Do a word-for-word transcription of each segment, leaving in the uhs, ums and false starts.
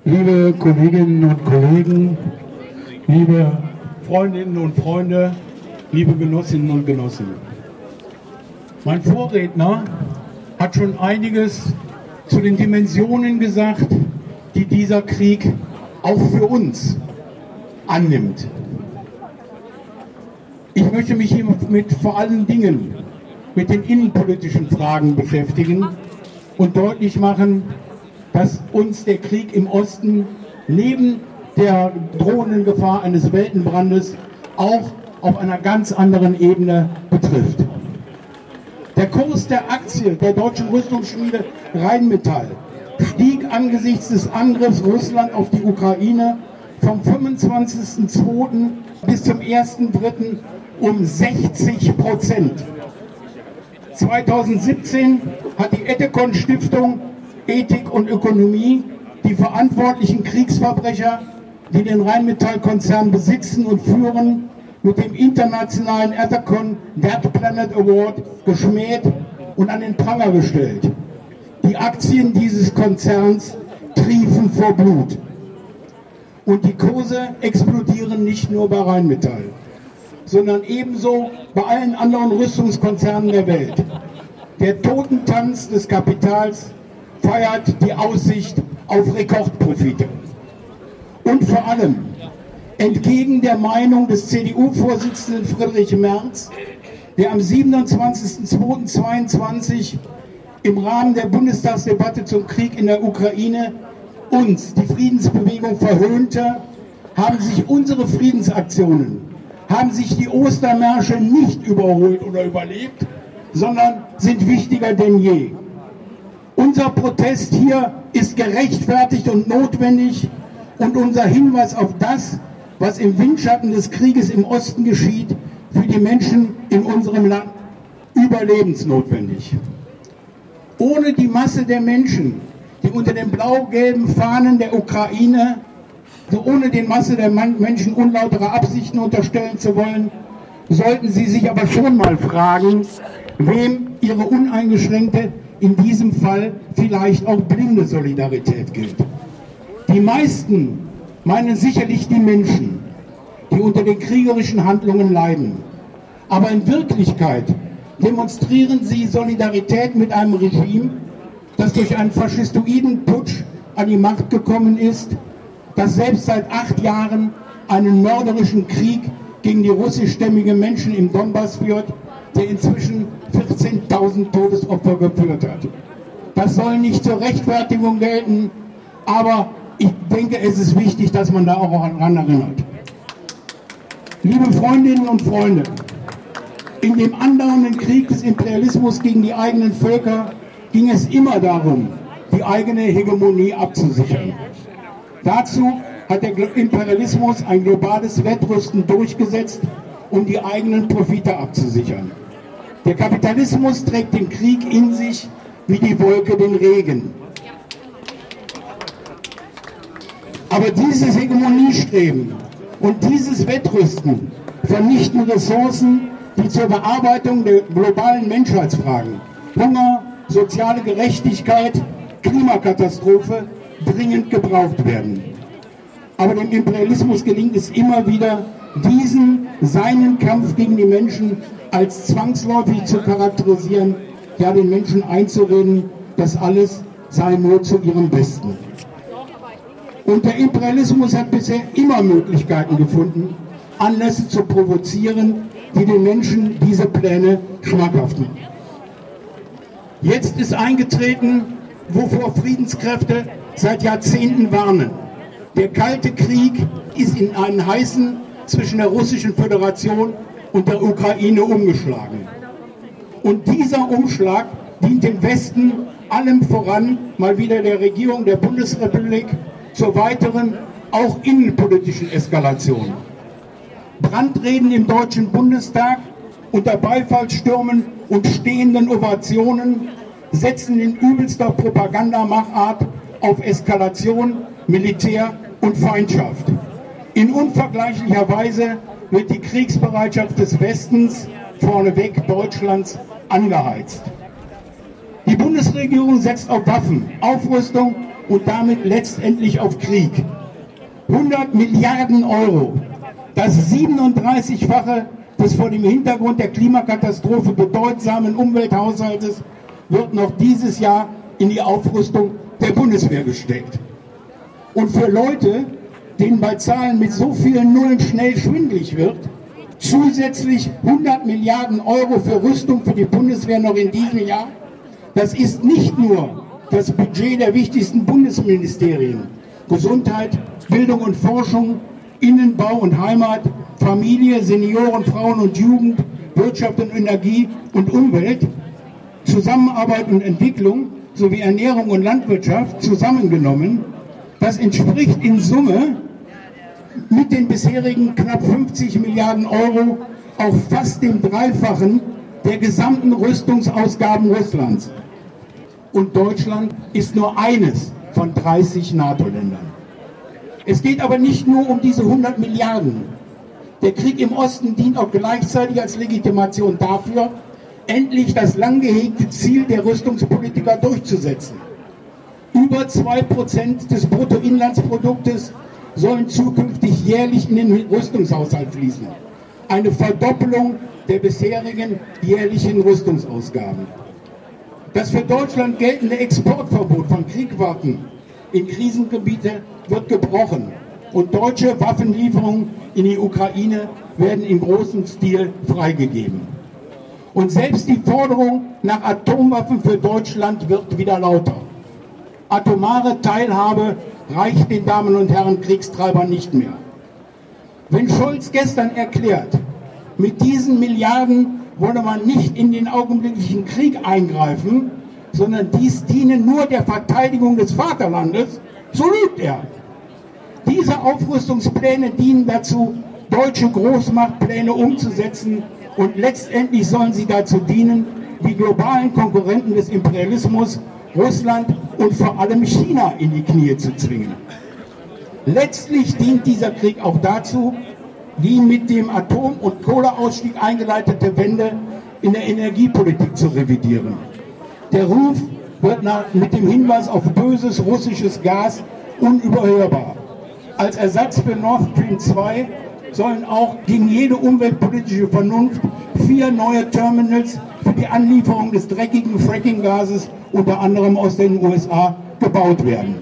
liebe Kolleginnen und Kollegen, liebe Freundinnen und Freunde, liebe Genossinnen und Genossen. Mein Vorredner hat schon einiges zu den Dimensionen gesagt, die dieser Krieg auch für uns annimmt. Ich möchte mich hier mit vor allen Dingen mit den innenpolitischen Fragen beschäftigen und deutlich machen, dass uns der Krieg im Osten neben der drohenden Gefahr eines Weltenbrandes auch auf einer ganz anderen Ebene betrifft. Der Kurs der Aktie der deutschen Rüstungsschmiede Rheinmetall stieg angesichts des Angriffs Russland auf die Ukraine vom fünfundzwanzigsten zweiten bis zum ersten dritten um sechzig Prozent. zweitausendsiebzehn hat die Ethicon Stiftung Ethik und Ökonomie die verantwortlichen Kriegsverbrecher, die den Rheinmetall-Konzern besitzen und führen, mit dem internationalen Ethicon Dead Planet Award geschmäht und an den Pranger gestellt. Die Aktien dieses Konzerns triefen vor Blut. Und die Kurse explodieren nicht nur bei Rheinmetall, sondern ebenso bei allen anderen Rüstungskonzernen der Welt. Der Totentanz des Kapitals feiert die Aussicht auf Rekordprofite. Und vor allem, entgegen der Meinung des C D U-Vorsitzenden Friedrich Merz, der am siebenundzwanzigsten zweiten zweiundzwanzig im Rahmen der Bundestagsdebatte zum Krieg in der Ukraine uns, die Friedensbewegung, verhöhnte, haben sich unsere Friedensaktionen, haben sich die Ostermärsche nicht überholt oder überlebt, sondern sind wichtiger denn je. Unser Protest hier ist gerechtfertigt und notwendig und unser Hinweis auf das, was im Windschatten des Krieges im Osten geschieht, für die Menschen in unserem Land überlebensnotwendig. Ohne die Masse der Menschen, die unter den blau-gelben Fahnen der Ukraine, also ohne den Masse der Menschen unlautere Absichten unterstellen zu wollen, sollten sie sich aber schon mal fragen, wem ihre uneingeschränkte, in diesem Fall vielleicht auch blinde Solidarität gilt. Die meisten meinen sicherlich die Menschen, die unter den kriegerischen Handlungen leiden. Aber in Wirklichkeit demonstrieren sie Solidarität mit einem Regime, das durch einen faschistoiden Putsch an die Macht gekommen ist, das selbst seit acht Jahren einen mörderischen Krieg gegen die russischstämmigen Menschen im Donbass führt, der inzwischen vierzehntausend Todesopfer geführt hat. Das soll nicht zur Rechtfertigung gelten, aber ich denke, es ist wichtig, dass man da auch daran erinnert. Liebe Freundinnen und Freunde, in dem andauernden Krieg des Imperialismus gegen die eigenen Völker ging es immer darum, die eigene Hegemonie abzusichern. Dazu hat der Imperialismus ein globales Wettrüsten durchgesetzt, um die eigenen Profite abzusichern. Der Kapitalismus trägt den Krieg in sich wie die Wolke den Regen. Aber dieses Hegemoniestreben und dieses Wettrüsten vernichten Ressourcen, die zur Bearbeitung der globalen Menschheitsfragen, Hunger, soziale Gerechtigkeit, Klimakatastrophe, dringend gebraucht werden. Aber dem Imperialismus gelingt es immer wieder, diesen, seinen Kampf gegen die Menschen als zwangsläufig zu charakterisieren, ja den Menschen einzureden, das alles sei nur zu ihrem Besten. Und der Imperialismus hat bisher immer Möglichkeiten gefunden, Anlässe zu provozieren, die den Menschen diese Pläne schmackhaft machen. Jetzt ist eingetreten, wovor Friedenskräfte seit Jahrzehnten warnen. Der Kalte Krieg ist in einen heißen zwischen der Russischen Föderation und der Ukraine umgeschlagen. Und dieser Umschlag dient dem Westen, allem voran mal wieder der Regierung der Bundesrepublik, zur weiteren, auch innenpolitischen Eskalation. Brandreden im Deutschen Bundestag unter Beifallsstürmen und stehenden Ovationen setzen in übelster Propagandamachart auf Eskalation, Militär und Feindschaft. In unvergleichlicher Weise wird die Kriegsbereitschaft des Westens, vorneweg Deutschlands, angeheizt. Die Bundesregierung setzt auf Waffen, Aufrüstung und damit letztendlich auf Krieg. hundert Milliarden Euro, das siebenunddreißigfache des vor dem Hintergrund der Klimakatastrophe bedeutsamen Umwelthaushaltes, wird noch dieses Jahr in die Aufrüstung der Bundeswehr gesteckt. Und für Leute, denen bei Zahlen mit so vielen Nullen schnell schwindelig wird, zusätzlich hundert Milliarden Euro für Rüstung für die Bundeswehr noch in diesem Jahr, das ist nicht nur das Budget der wichtigsten Bundesministerien, Gesundheit, Bildung und Forschung, Innenbau und Heimat, Familie, Senioren, Frauen und Jugend, Wirtschaft und Energie und Umwelt, Zusammenarbeit und Entwicklung sowie Ernährung und Landwirtschaft zusammengenommen. Das entspricht in Summe mit den bisherigen knapp fünfzig Milliarden Euro auch fast dem Dreifachen der gesamten Rüstungsausgaben Russlands. Und Deutschland ist nur eines von dreißig NATO-Ländern. Es geht aber nicht nur um diese hundert Milliarden. Der Krieg im Osten dient auch gleichzeitig als Legitimation dafür, endlich das lang gehegte Ziel der Rüstungspolitiker durchzusetzen. Über zwei Prozent des Bruttoinlandsproduktes sollen zukünftig jährlich in den Rüstungshaushalt fließen. Eine Verdoppelung der bisherigen jährlichen Rüstungsausgaben. Das für Deutschland geltende Exportverbot von Kriegwaffen in Krisengebiete wird gebrochen und deutsche Waffenlieferungen in die Ukraine werden in großem Stil freigegeben. Und selbst die Forderung nach Atomwaffen für Deutschland wird wieder lauter. Atomare Teilhabe reicht den Damen und Herren Kriegstreibern nicht mehr. Wenn Scholz gestern erklärt, mit diesen Milliarden wolle man nicht in den augenblicklichen Krieg eingreifen, sondern dies diene nur der Verteidigung des Vaterlandes, so lügt er. Diese Aufrüstungspläne dienen dazu, deutsche Großmachtpläne umzusetzen und letztendlich sollen sie dazu dienen, die globalen Konkurrenten des Imperialismus, Russland und vor allem China in die Knie zu zwingen. Letztlich dient dieser Krieg auch dazu, die mit dem Atom- und Kohleausstieg eingeleitete Wende in der Energiepolitik zu revidieren. Der Ruf wird nach, mit dem Hinweis auf böses russisches Gas unüberhörbar. Als Ersatz für Nord Stream zwei sollen auch gegen jede umweltpolitische Vernunft vier neue Terminals für die Anlieferung des dreckigen Fracking-Gases unter anderem aus den U S A gebaut werden.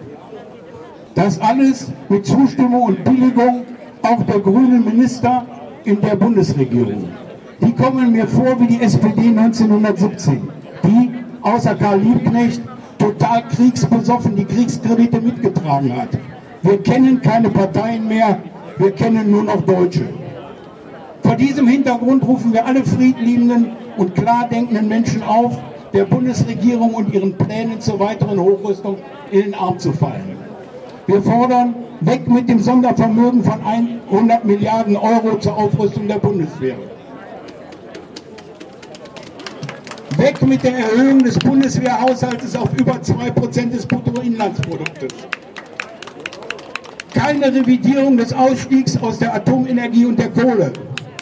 Das alles mit Zustimmung und Billigung auch der grünen Minister in der Bundesregierung. Die kommen mir vor wie die S P D neunzehnhundertsiebzehn, die außer Karl Liebknecht total kriegsbesoffen die Kriegskredite mitgetragen hat. Wir kennen keine Parteien mehr, wir kennen nur noch Deutsche. Vor diesem Hintergrund rufen wir alle friedliebenden und klar denkenden Menschen auf, der Bundesregierung und ihren Plänen zur weiteren Hochrüstung in den Arm zu fallen. Wir fordern weg mit dem Sondervermögen von hundert Milliarden Euro zur Aufrüstung der Bundeswehr. Weg mit der Erhöhung des Bundeswehrhaushaltes auf über zwei Prozent des Bruttoinlandsproduktes. Keine Revidierung des Ausstiegs aus der Atomenergie und der Kohle.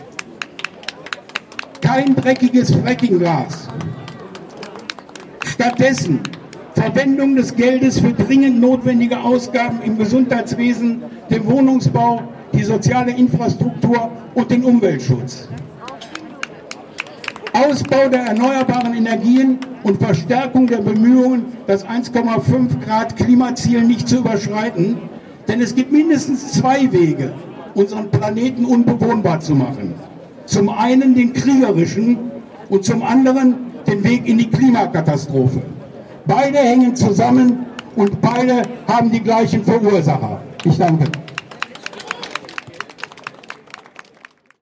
Kein dreckiges Frackinggas. Stattdessen Verwendung des Geldes für dringend notwendige Ausgaben im Gesundheitswesen, dem Wohnungsbau, die soziale Infrastruktur und den Umweltschutz. Ausbau der erneuerbaren Energien und Verstärkung der Bemühungen, das eins Komma fünf Grad Klimaziel nicht zu überschreiten, denn es gibt mindestens zwei Wege, unseren Planeten unbewohnbar zu machen. Zum einen den kriegerischen und zum anderen den Weg in die Klimakatastrophe. Beide hängen zusammen und beide haben die gleichen Verursacher. Ich danke.